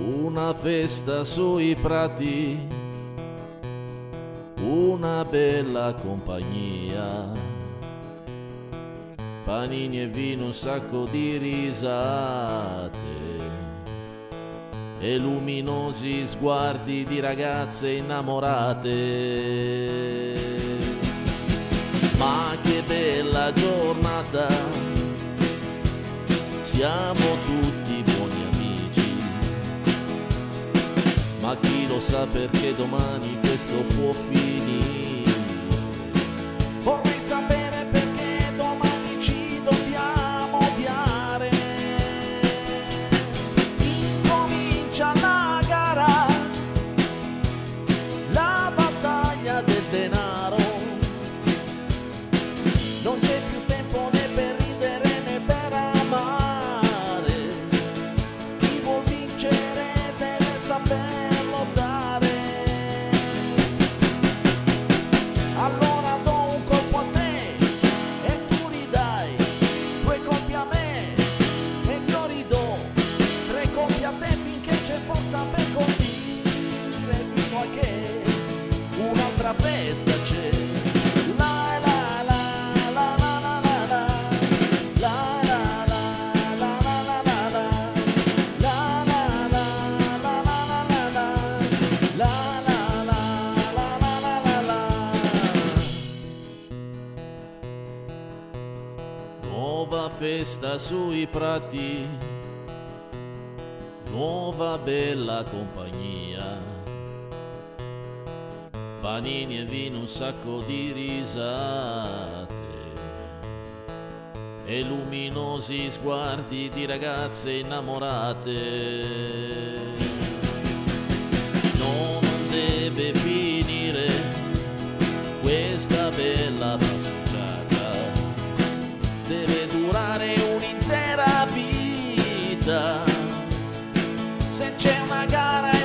Una festa sui prati, una bella compagnia, panini e vino, un sacco di risate e luminosi sguardi di ragazze innamorate. Ma che bella giornata, siamo tutti buoni amici, ma chi lo sa perché domani questo può finire. Vorrei sapere perché domani ci dobbiamo odiare. Incomincia la gara, la battaglia del denaro. Non c'è più tempo né per ridere né per amare. Chi vuol vincere deve saperlo dare. Allora do un colpo a te e tu ridai, 2 colpi a me e io ridò, 3 colpi a te finché c'è forza per colpire, fino a che un'altra festa c'è. La la la la la la la la. La la la la la la la la. La la la la la la la la. La la la la la la la la. Nuova festa sui prati, nuova bella compagnia, panini e vino, un sacco di risate e luminosi sguardi di ragazze innamorate. Non deve finire questa bella passeggiata, deve durare un'intera vita. Se c'è una gara